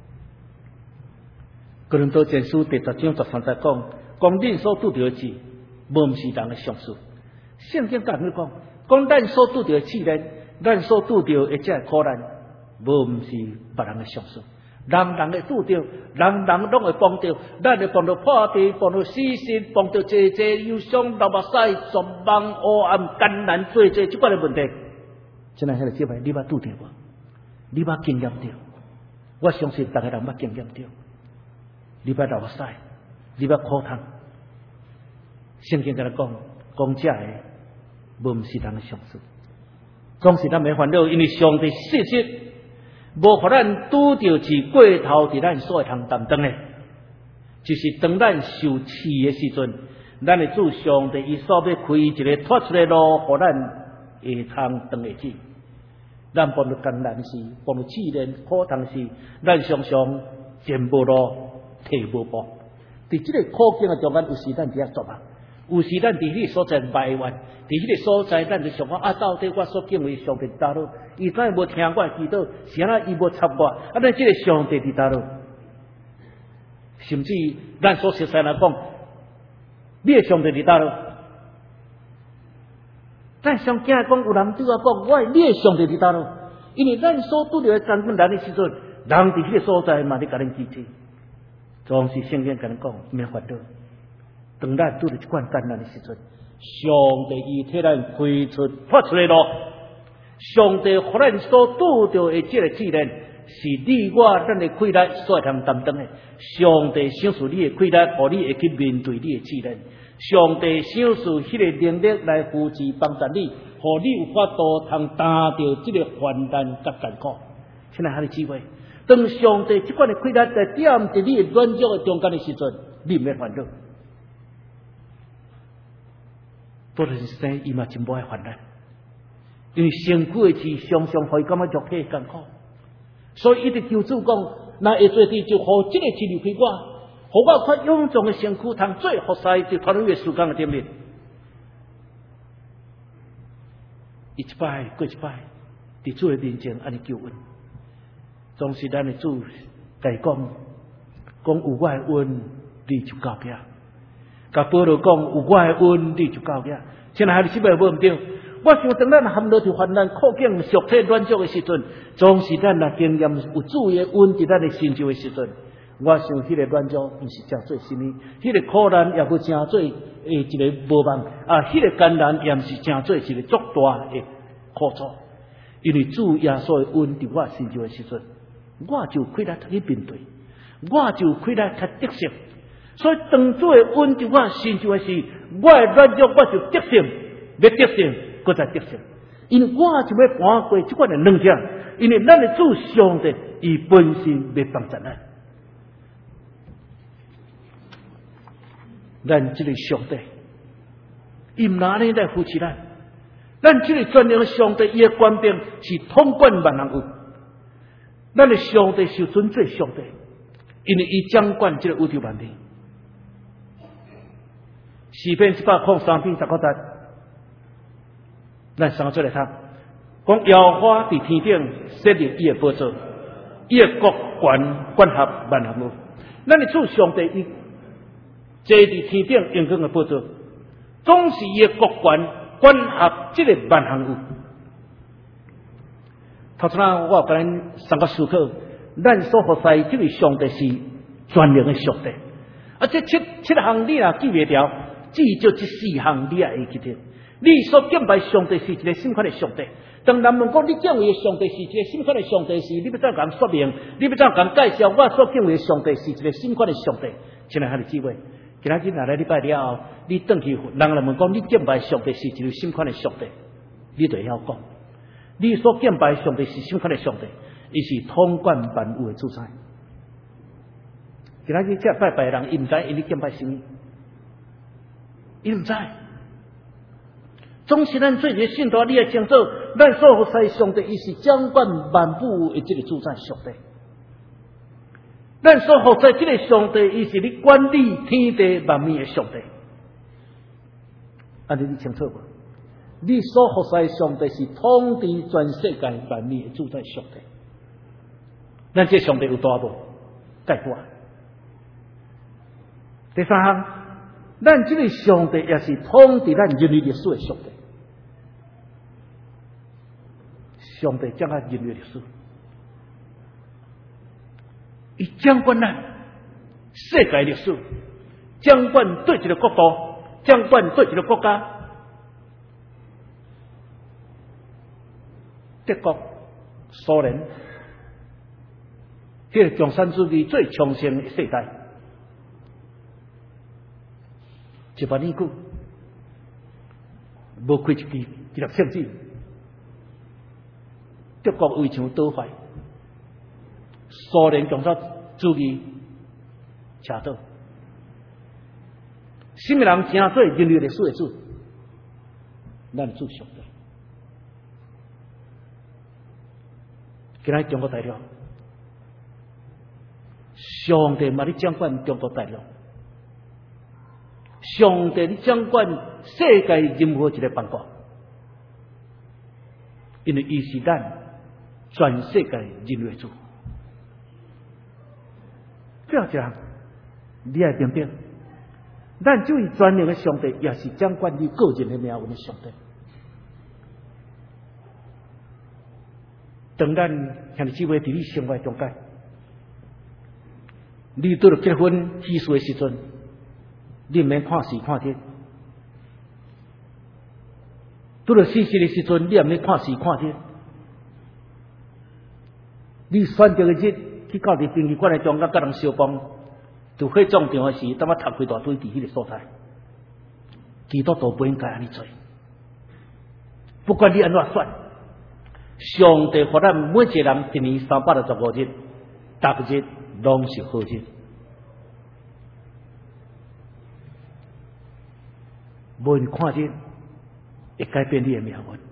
哥林多前书第十章十三节讲，讲恁所拄着的事，无毋是人的常事。圣经甲咱讲，讲咱所拄着的试炼，咱所拄着的这苦难，无毋是别人的常事。人人会拄着，人人拢会碰着，咱会碰到破地，碰到死神，碰到济济忧伤、流目屎、绝望、黑暗、艰难、做做即款的问题。现在迄个姊妹，你捌拄着无？你捌经验着？我相信大家人捌经验着。你捌流目屎，你捌苦痛。圣经甲咱讲，讲这个无毋是人的常事，总是咱的烦恼，因为上帝信息。无互咱拄着是过头伫咱所会通担当的，就是当咱受试的时阵，咱的主上帝伊所要开一个脱出来路，互咱会通当会起。咱碰到艰难时，碰到试炼苦痛时，咱常常前无路，退无步。伫即个苦境的中间，有时咱伫遐作啊，有时咱伫迄个所在埋怨，伫迄个所在，咱就想讲啊，到底我所敬畏上帝伫倒落？伊怎会无听我祈祷？是安那伊无插我？啊，咱即个上帝伫倒落？甚至咱所熟悉来讲，你的上帝伫倒落？咱上惊讲有人对我讲，我你的上帝伫倒落？因为咱所拄着艰困难的时阵，人伫迄个所在嘛，咧甲咱支持，总是圣经甲咱讲，免烦恼。当咱拄着即款艰难的时阵，上帝伊替咱开出破出来路。上帝互咱所拄着的这个试炼，是你我咱的气力所会通担当的。上帝赏赐你的气力，互你会去面对你的试炼。上帝赏赐迄个能力来扶持帮助你，互你有法度通担着这个患难甲艰苦。亲爱的姊妹，当上帝这款的气力在点伫你的软弱的中间的时阵，你唔免烦恼。不人生伊嘛真无爱烦恼。因为辛苦的事常常互伊感觉肉体艰苦，所以一直求主讲，那会做滴就互这个气流开我，互我较臃肿的辛苦通做服侍，就团队的时间的点面。一摆过一摆，伫主的面前安尼求恩，总是咱的主甲伊讲，讲有我的恩，你就到遐；甲保罗讲，有我的恩，你就到遐。现在还是姊妹无毋对。我想当咱陷落伫患难、苦境、俗体软弱的时阵，总是咱若经验有主的恩伫咱的成就的时阵，我想迄个软弱毋是真做甚物，迄个苦难也不真做诶一个无望啊，迄个艰难也毋是真做一个足大的苦楚，因为主耶稣的恩伫我成就的时阵，我就开力去面对，我就开力去得胜。所以当主的恩伫我成就的时，我的软弱我就得胜，要得胜。搁再得胜，因为我就要搬过这款的能力，因为咱的主上帝伊本身要帮助咱，咱这个上帝，伊唔拿呢来扶持咱，咱这个全能的上帝，伊的权柄是统管万人有，咱的上帝是尊做上帝，因为伊掌管这个宇宙万物。诗篇一百零三篇十九节。咱三做来读，讲耶和华伫天顶设立伊的宝座，伊的国权管辖万行物。咱的主上帝伊坐伫天顶永恒的宝座，总是伊的国权管辖这个万行物。头先我有甲咱三个思考，咱所服侍这位上帝是全能的上帝，啊，这七七项你若记袂牢，至少这四项你也会记得。你所敬拜上帝是一个什款的上帝？当人问讲你敬畏的上帝是一个什款的上帝时，你要怎样说明？你要怎样介绍我所敬畏的上帝是一个什款的上帝？亲爱的姊妹，今仔日来礼拜了后，你转去人来问讲你敬拜上帝是一个什款的上帝，你就要讲，你所敬拜上帝是什款的上帝？伊是统管万物的主宰。今仔日这拜拜的人，伊唔知伊你敬拜什么，伊唔知。总是咱做一个信徒，你要清楚，咱所服侍上帝，伊是掌管万物的这个主宰上帝。咱所服侍这个上帝，伊是你管理天地万物的上帝。安尼你清楚无？ 你所服侍的上帝是统治全世界万民的主宰上帝。咱这上帝有大无？介大。第三项，咱这个上帝也是统治咱人类历史的上帝。上帝掌握人类历史，伊掌管咱世界历史，掌管对一个国度，掌管对一个国家。德国、苏联，迄个共产主义最强盛的时代，一百年久，无开一支一粒圣子。德国围墙倒坏，苏联共产主义车倒，什么人真做人类历史的主？咱主上帝。今仔中国大陆，上帝嘛咧掌管中国大陆，上帝咧掌管世界任何一个邦国，因为伊是咱全世界人类主。最后一项，你爱明白，咱这位全能的上帝，也是掌管你个人的命运的上帝。当咱兄弟姊妹伫你生活中间，你到了结婚喜事的时阵，你唔免看时看天；到了死世的时阵，你也唔免看时看天。你选择的日去到伫殡仪馆的中间，甲人相帮，就火葬场的时，当我头开大堆伫迄个所在，基督徒不应该安尼做。不管你安怎选。上帝给咱每一个人一年三百六十五日，逐日拢是好日。无因看日会改变你的命运，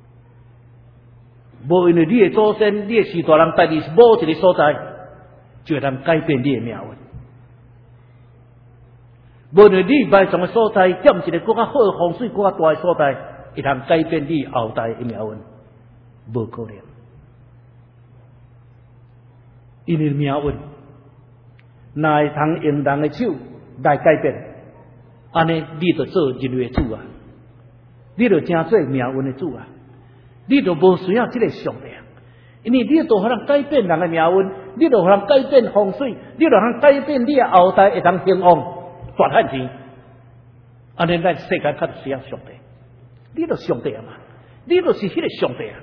无因为你的祖先、你的时大人带你某一个所在，就会当改变你的命运。无因为你埋葬的所在，兼一个更加好的风水、更加大的所在，会当改变你后代的命运。无可能，因为命运哪会通用人的手来改变？安尼你就做人类的主啊！你就真做命运的主啊！你就无需要这个上帝啊！因为你就可能改变人的命运，你就可能改变风水，你就可能改变你的后代会当兴旺大汉钱。安尼咱世界较需要上帝，你就上帝啊嘛！你就是迄个上帝啊！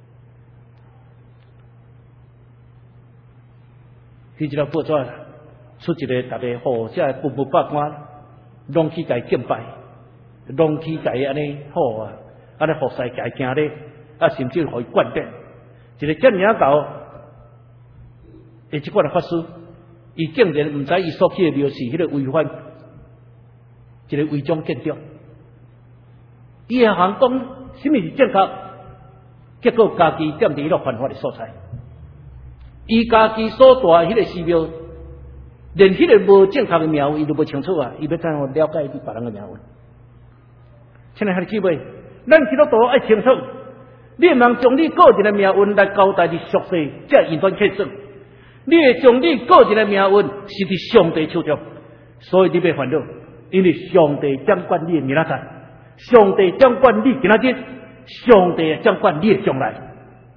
迄一条报纸出一个，大家好，这步步百官拢去甲伊敬拜，拢去甲伊安尼好啊，安尼服侍甲伊行咧，啊，甚至互伊灌顶。一个遮尔高，诶，即款的法师，伊竟然毋知伊所去的庙是迄个违反一个违章建筑，伊也行讲什么是正确，结果家己踮伫迄个犯法的所在。伊家己所住迄个寺庙，连迄个无正确的命运伊都无清楚啊！伊要怎样了解伊别人的命运？亲爱兄弟姊妹，咱基督徒爱清楚，你毋通将你个人的命运来交代伫俗世，才完全确实。你会将你个人的命运是伫上帝手中，所以你别烦恼，因为上帝掌管你的明仔载，上帝掌管你今仔日，上帝掌管你的将来。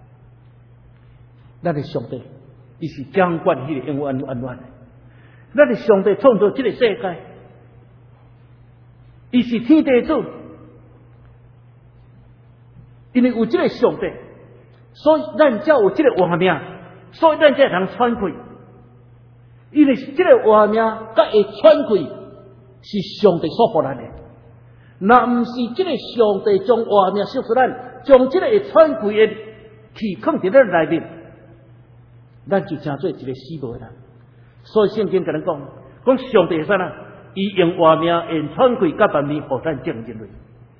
咱的上帝。伊是掌管迄个永远安稳的，咱是上帝创造这个世界，伊是天地主，因为有这个上帝，所以咱才有这个活命，所以咱才通喘气。因为这个活命甲会喘气，是上帝所给咱的。若毋是这个上帝将活命赐予咱，将这个会喘气的气放伫咱内面。咱就真做一个死无人，所以圣经甲咱讲，讲上帝会啥啦？伊用活命、用喘气、甲万民，互咱种人类。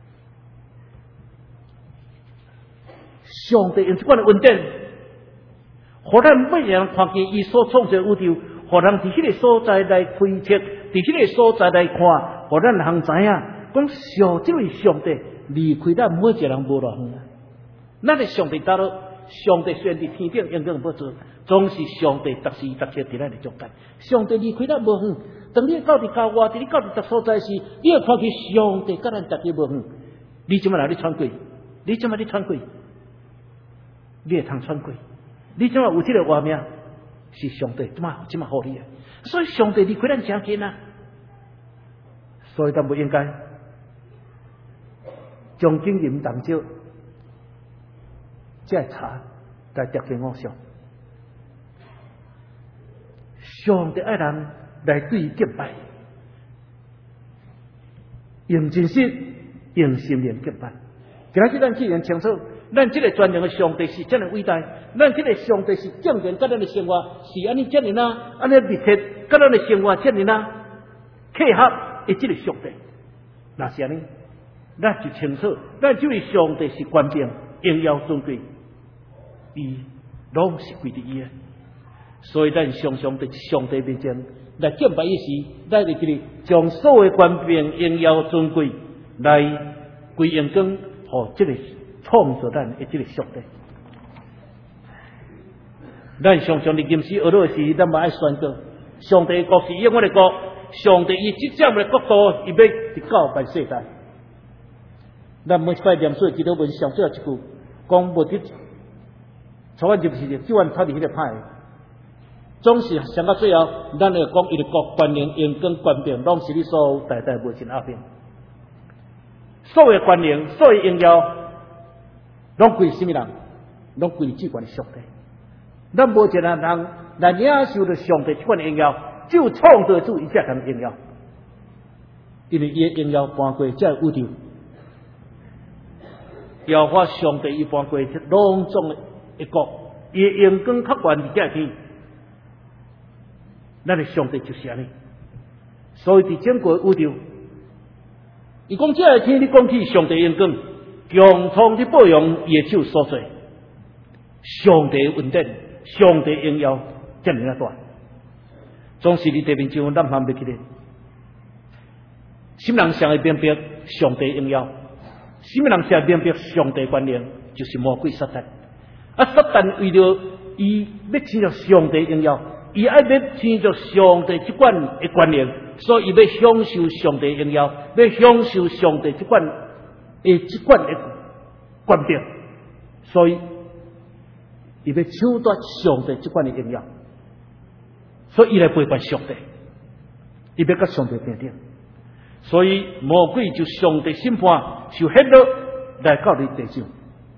上帝用这款的恩典，互咱每个人看见伊所创造的宇宙，互咱伫迄个所在来开测，伫迄个所在来看，互咱通知影，讲上这位上帝离开咱每一个人无偌远啊。咱的上帝打到，上帝虽然伫天顶应该无做，总是上帝逐时逐刻伫咱的中间。上帝离开咱无远，当你到伫郊外，伫你到伫逐所在时，你会看见上帝甲咱逐个无远。你即摆哪里穿过？你即摆你穿过？你会通穿过？你即摆有即个画面，是上帝即摆即摆互你的。所以上帝离开咱诚近啊，所以咱不应该将经营当少，这查来跌进恶上。上帝爱人来对伊敬拜，用真心、用心灵敬拜。今仔日咱既然清楚，咱这个专用的上帝是这样伟大，咱这个上帝是证明甲咱的生活是安尼这样啊，安尼密切甲咱的生活这样啊，契合的这个上帝，那是安尼，咱就清楚，咱这位上帝是官兵、荣耀尊贵，伊拢是归伫伊的。所以咱常常伫上帝面前来敬拜伊时，咱会记得将所有官兵、荣耀尊贵来归荣光，互这个创造咱的这个上帝。咱常常伫吟诗学乐时，咱嘛爱宣告，上帝的国是永远的国，上帝以即种的国度，伊要伫教办世界。咱每一摆念书记祷文上最后一句，讲无伫，从阮入时就阮抄伫迄个派。总是上到最后，咱会讲伊的国官员、员工、官兵，拢是你所有代代无尽阿兵。所有官员、所有荣耀，拢归什么人？拢归主管的上帝。咱无一个人来领受着上帝这款荣耀，只有创造主伊才通荣耀，因为伊的荣耀搬过才有宇宙。要发上帝伊搬过这隆重的一国，伊的荣光较悬伫遮天。咱的上帝就是安尼，所以伫整个宇宙，伊讲这个天，你讲起上帝荣光，强创去保养伊的手所做，上帝的恩典，上帝荣耀，遮尔啊大，总是伫地面上咱含袂记咧。什么人常会明白上帝荣耀？什么人常明白上帝观念？就是魔鬼撒旦。啊，撒旦为了伊要侵入上帝荣耀。伊爱要听着上帝这款的观念，所以伊要享受上帝荣耀，要享受上帝这款的这款的观点，所以伊要抢夺上帝这款的荣耀，所以伊来背叛上帝，伊要甲上帝平等，所以魔鬼就上帝审判，受黑了来到你地上，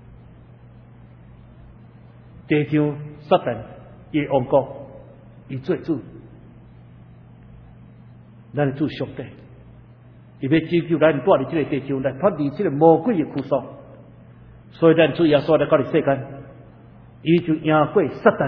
地上撒旦伊王国。伊做主，咱的主上帝，伊要拯救咱带入这个地上来脱离这个魔鬼的苦伤，所以咱主耶稣来到这世间，伊就赢过撒旦。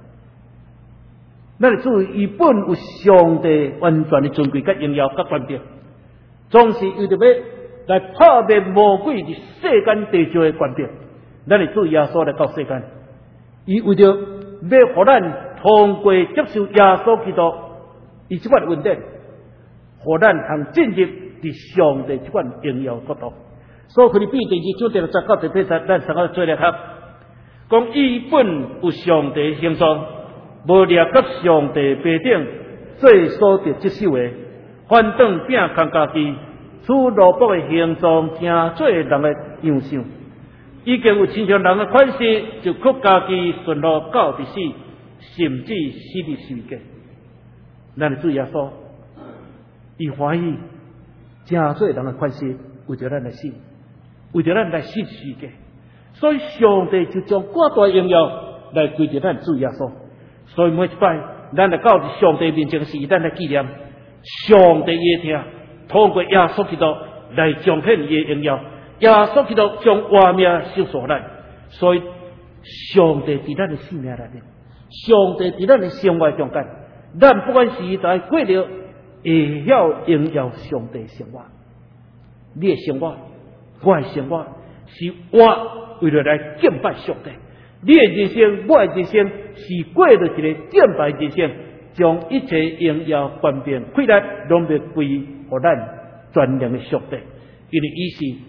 咱的主伊本有上帝完全的尊贵、甲荣耀、甲权柄，总是为着要来破灭魔鬼伫世间地上的权柄。咱的主耶稣来到世间，伊为着要互咱。通过接受耶稣基督伊这款恩典，互咱通进入伫上帝这款荣耀国度。所以腓立比第二章第六十九、第八节，咱三个做了合，讲伊本有上帝形状，无掠甲上帝平等，最所得接受的，反倒变空家己，取罗卜的形状，成做人的样相。已经有亲像人的款式，就靠家己顺路到伫死。甚至死伫世界，咱的主耶稣，伊欢喜正做人的款式，为着咱来死，为着咱来死世界。所以上帝就将广大荣耀来归着咱主耶稣。所以每一摆，咱来到上帝面前时，咱来纪念上帝的听，通过耶稣基督来彰显伊的荣耀。耶稣基督将活命授予咱，所以上帝伫咱的生命内面。上帝伫咱的生活中间，咱不管是在过着会晓荣耀上帝生活，你的生活，我的生活，是我为了来敬拜上帝。你的人生，我的人生，是过着一个敬拜人生，将一切荣耀、权柄、快乐，拢要归予咱全能的上帝，因为伊是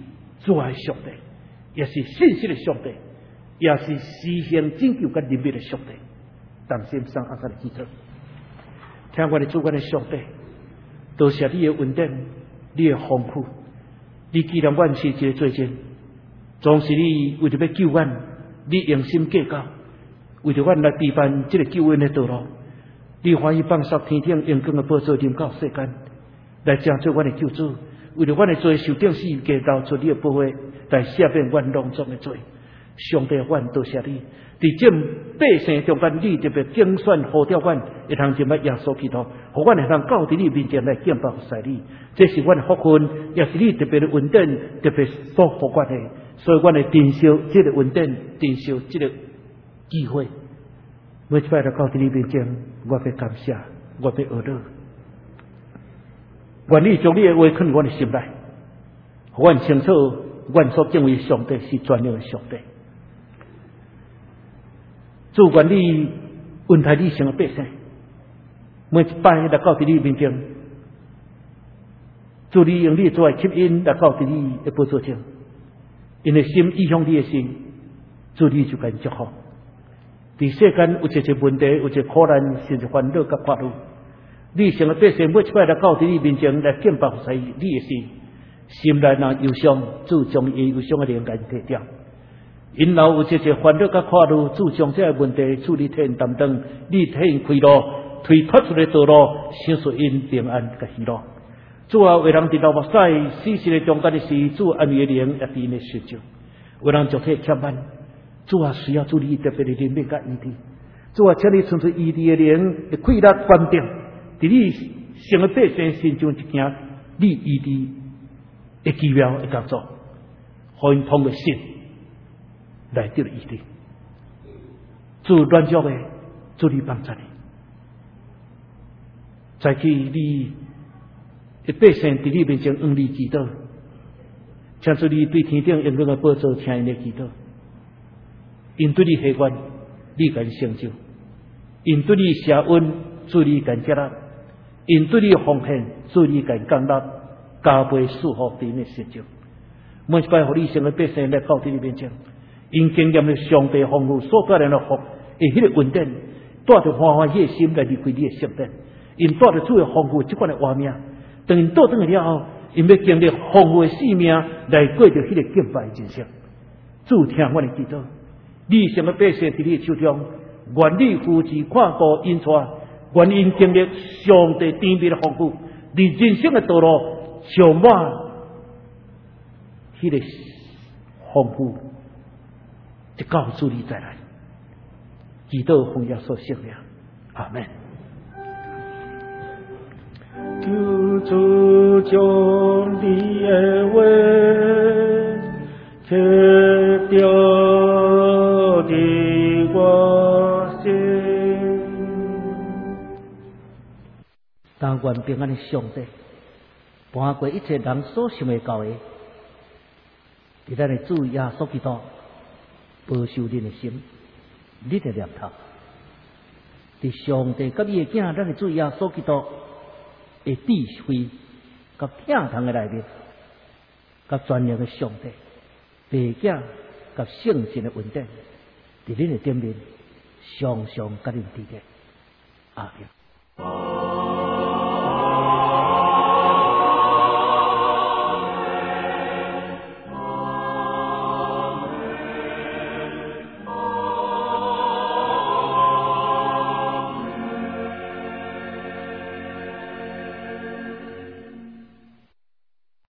主爱上帝，也是信息的上帝，也是施行拯救跟怜悯的上帝。当心上阿萨的基督，听我的主，我的上帝，多谢你的恩典，你的丰富，你既然阮是一个罪人，总是你为着要救阮，你用心计较，为着阮来陪伴这个救恩的道路，你欢喜放下天顶阳光的宝座，临到世间，来成就阮的救主。为了阮的罪受定死，加交出你的宝血，来赦免阮囊中的罪。上帝，阮多谢你，伫这百姓中间，你特别拣选呼召阮，会通进入耶稣基督，互阮会通到伫你面前来敬拜服侍你。这是阮的福分，也是你特别的恩典，特别所福阮的。所以，阮会珍惜这个恩典，珍惜这个机会。每一摆来到伫你面前，我要感谢，我要学乐。愿你将你的话放入阮的心内，阮清楚，阮所敬畏上帝是全能的上帝。主，愿你恩待你成的百姓，每一摆来到伫你面前，主你用你作为吸引来到伫你的宝座前，因为心意向你的心，主你就该祝福。伫世间有一些问题，有一些苦难，甚至烦恼甲快乐。你成个百姓，每一摆来到伫你面前来敬拜服侍你的心，心内若忧伤，主将伊忧伤的灵感摕掉。因老有一些烦恼甲快乐，主将这个问题处理替因担当，你替因开路，推脱出的道路，享受因平安甲喜乐。主啊，为人伫流目屎，死时的中间的事，主安慰的灵也伫因的受救。为人足体欠慢，主啊，需要主你特别的怜悯甲医治。主啊，请你存出医治的灵，的快乐关定。伫你成个百姓心中一件你医治的奇妙的工作，互因通过信来得医治。主软弱的，主你帮助你，再去你的百姓伫你面前向你祈祷，请主你对天顶永远的宝座听因的祈祷，因对你喜愿，你敢成就；因对你谢恩，主你敢接纳。因对你奉献，主你敢降纳，加倍祝福对你的成就。每一摆互你成个百姓来到你面前，因经验了上帝丰富所带来的福，诶，迄个恩典，带着欢欢喜心来离开你的圣殿。因带着主的丰富即款的活命，当因倒转去了后，因要经历丰富的生命来过着迄个敬拜的人生。主听我的祈祷，你成个百姓伫你的手中，愿你扶持看顾因带。愿因经历上帝甜蜜的丰富，伫人生的道路充满迄个丰富，一告诉你再来，祈祷奉耶稣圣名，阿门。
救主将你的话切掉伫我心。
但愿平安的上帝，搬过一切人所想的教会，伫咱的主耶稣基督保守恁的心，你的念头，伫上帝甲伊的囝，咱的主耶稣基督的智慧甲疼痛的内面，甲专业的上帝、爸囝甲圣神的恩典，伫恁的顶面，常常甲恁伫咧，阿门。